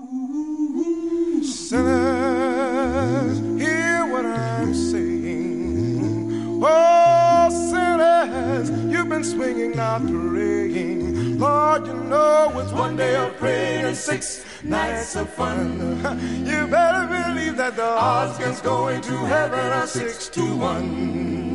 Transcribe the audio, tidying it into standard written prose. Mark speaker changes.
Speaker 1: Sinners, hear what I'm saying. Oh, sinners, you've been swinging, not praying. Lord, you know it's one day of praying and 6 nights of fun. You better believe that the odds against going to heaven are 6 to 1.